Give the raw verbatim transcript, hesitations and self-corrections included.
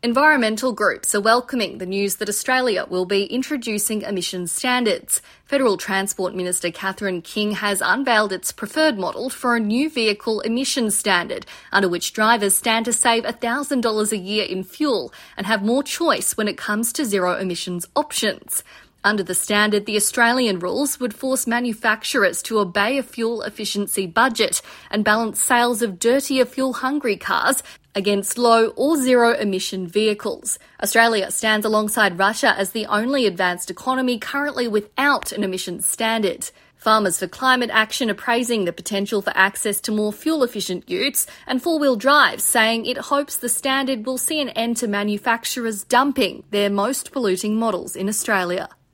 Environmental groups are welcoming the news that Australia will be introducing emissions standards. Federal Transport Minister Catherine King has unveiled its preferred model for a new vehicle emissions standard, under which drivers stand to save one thousand dollars a year in fuel and have more choice when it comes to zero emissions options. Under the standard, the Australian rules would force manufacturers to obey a fuel efficiency budget and balance sales of dirtier, fuel-hungry cars against low or zero-emission vehicles. Australia stands alongside Russia as the only advanced economy currently without an emissions standard. Farmers for Climate Action are praising the potential for access to more fuel-efficient utes and four-wheel drives, saying it hopes the standard will see an end to manufacturers dumping their most polluting models in Australia.